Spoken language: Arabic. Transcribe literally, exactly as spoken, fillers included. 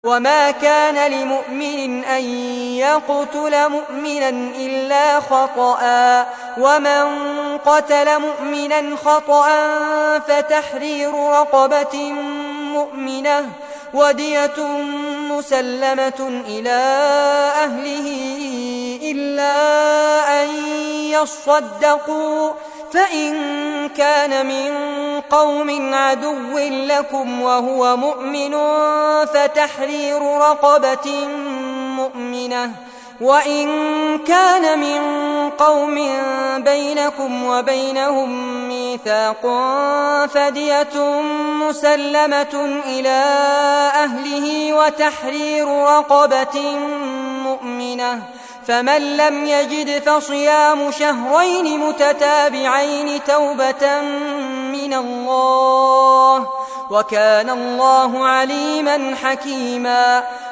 وما كان لمؤمن أن يقتل مؤمنا إلا خطأ ومن قتل مؤمنا خطأ فتحرير رقبة مؤمنة ودية مسلمة إلى أهله إلا أن يصدقوا فإن كان من قوم عدو لكم وهو مؤمن فتحرير رقبة مؤمنة وإن كان من قوم بينكم وبينهم ميثاق فدية مسلمة إلى أهله وتحرير رقبة مؤمنة فمن لم يجد فصيام شهرين متتابعين توبة من الله وكان الله عليما حكيما